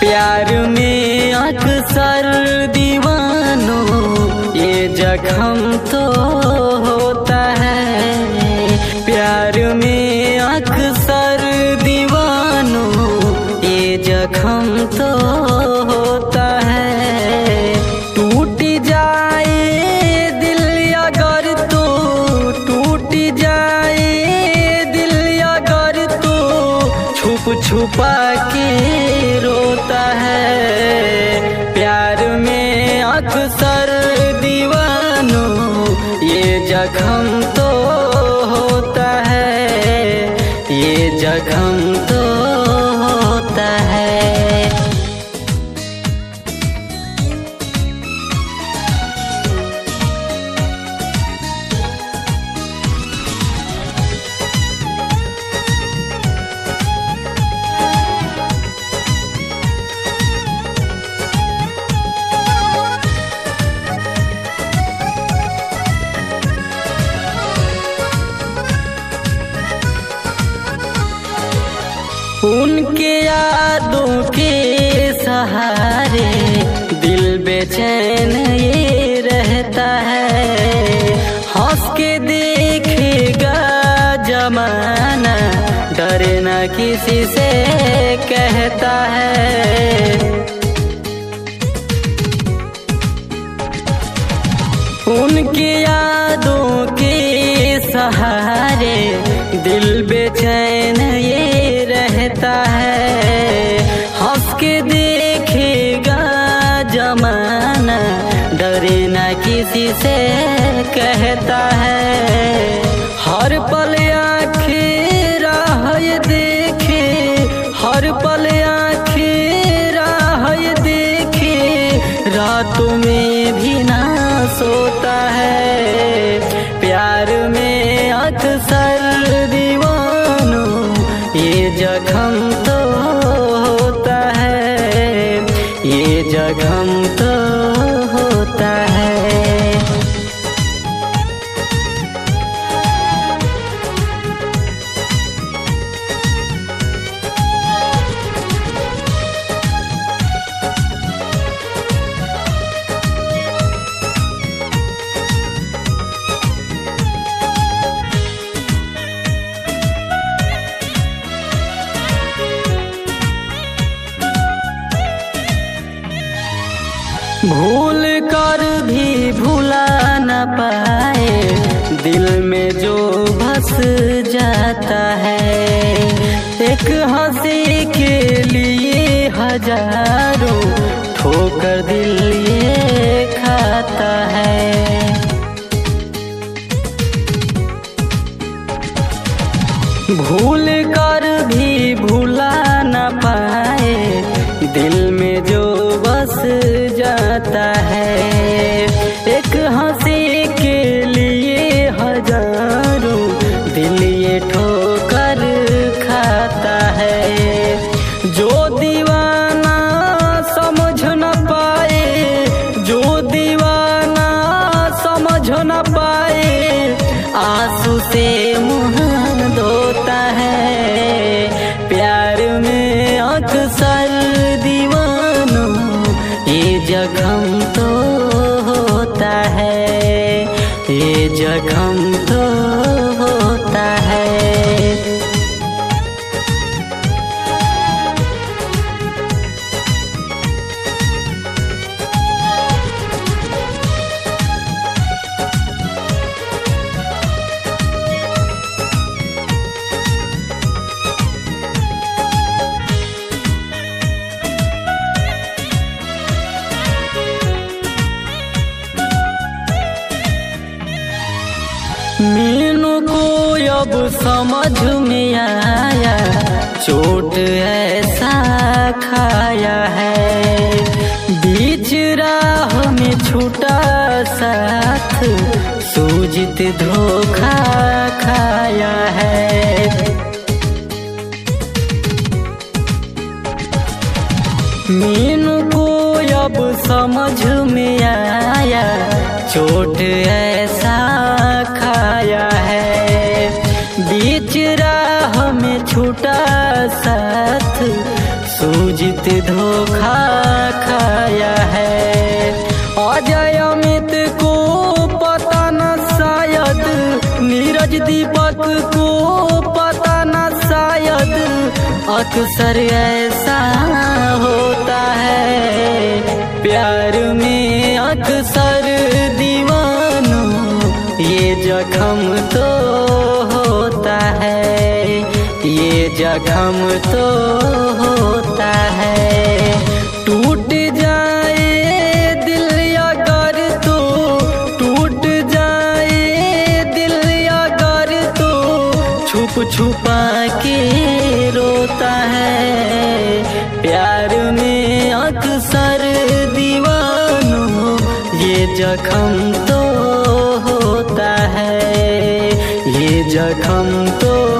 प्यार में अक्सर दीवानों ये जख्म तो होता है। प्यार में अक्सर दीवानों ये जख्म तो होता है। टूट जाए दिल अगर तो टूट जाए दिल अगर तो छुप छुपा के रोता है। प्यार में अक्सर दीवानों ये जख्म तो होता है, ये जख्म तो होता है। उनके यादों के सहारे दिल बेचैन ये रहता है। हंस के देखेगा जमाना डरे न किसी से कहता है। उनके यादों के सहारे दिल बेचैन ये रहता है। हंस के देखेगा जमाना डरे न किसी से कहता है। हर पल आँखें राह ये देखे, हर पल आँखें राह ये देखे, रातों में भी ना सोता है। प्यार में अक्सर दीवानों ये जख्म तो होता है, ये जख्म तो होता है। भूल कर भी भुला न पाए दिल में जो बस जाता है। एक हंसी के लिए हजारों ठोकर दिल ये खाता है। भूल कर भी भुला न पाए दिल में जो बस जाता है। एक हंसी के लिए हजारों दिल ये ठोकर खाता है। जो दीवाना समझ न पाए, जो दीवाना समझ न पाए, आंसू से मुँह धोता है। प्यार में अक्सर दीवानों ये जख्म तो होता है, ये जख्म तो होता है। मीनू को अब समझ में आया चोट ऐसा खाया है। बीच राह में छूटा साथ सूझत धोखा खाया है। मीनू को अब समझ में आया चोट ऐसा खाया है। बीच राह में छूटा साथ सूझत धोखा नीरज दीपक को पता न शायद अक्सर ऐसा होता है। प्यार में अक्सर दीवानों ये जख्म तो होता है, ये जख्म तो होता है। टूट जाए दिल अगर तो टूट जाए दिल अगर तो छुप छुपा के रोता है। प्यार में अक्सर दीवानों ये जख्म तो होता है, ये जख्म तो